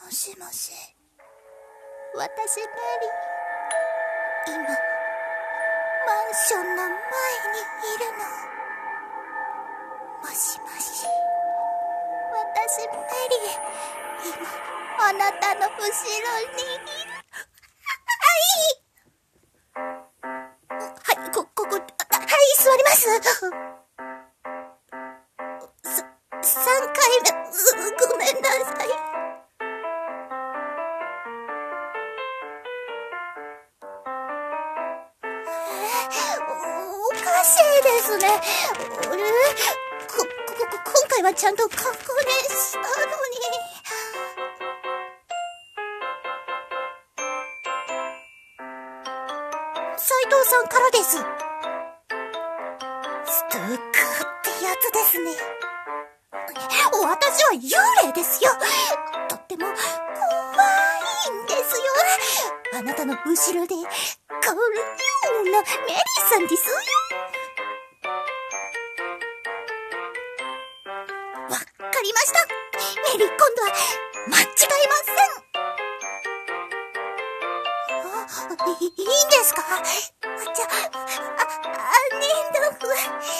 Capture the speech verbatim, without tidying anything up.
もしもし、私メリー、今マンションの前にいるの。もしもし、私メリー、今あなたの後ろにいる。はいはい、こここ、はい、座ります。ささんかいめ、ごめんなさい。おかしいですね。あれ、こ、こ、こ、今回はちゃんと確認したのに。斉藤さんからです。ストーカーってやつですね。私は幽霊ですよ。とっても怖いんですよ。あなたの後ろで、これのメリーさんですよ。わかりました。メリー、今度は間違いません。あ、いいんですか？じゃあ、あ、あ、にのふ。